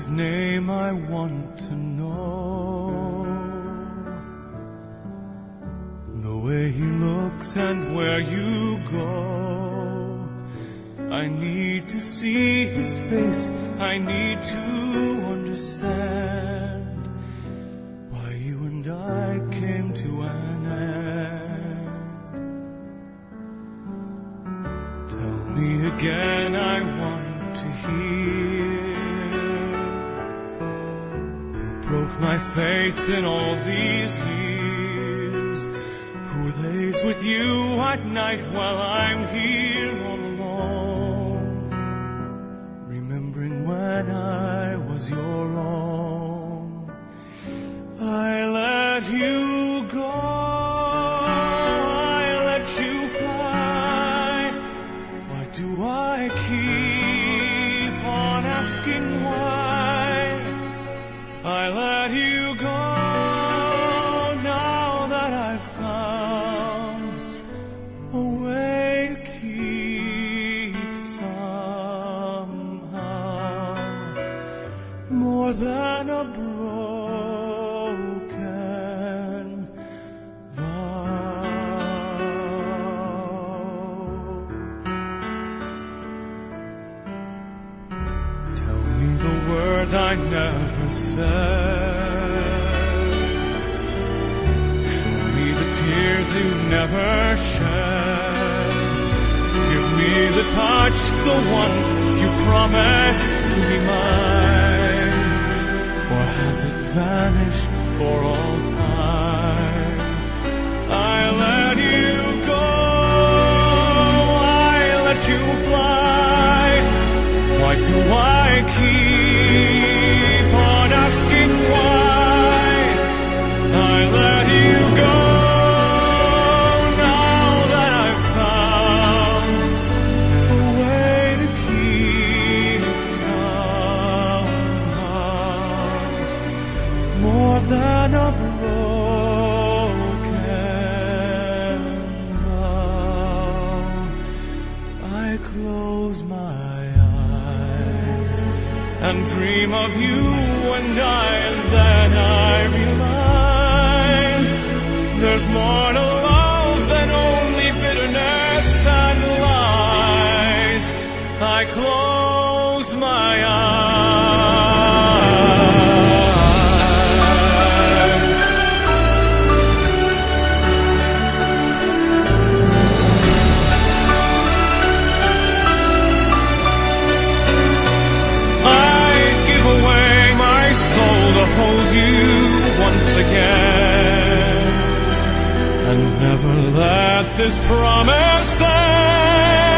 his name I want to know, the way he looks and where you go. I need to see his face, I need to understand why you and I came to an end. Tell me again, I want to hear, who broke my faith in all these years, who lays with you at night while I'm here all alone, remembering when I was your own. I let you go, I let you fly. Why do I keep on asking why? I let you go now that I've found a way to keep somehow more than a broken vow. Tell me the words I never said, show me the tears you never shed, give me the touch, the one you promised to be mine. Or has it vanished for all time? I let you go, I let you fly. Why do I keep on asking why? I let you go now that I've found a way to keep somehow more than a broken vow. I close my eyes and dream of you and then I realize there's more to love than only bitterness and lies. I close my hold you once again and never let this promise end.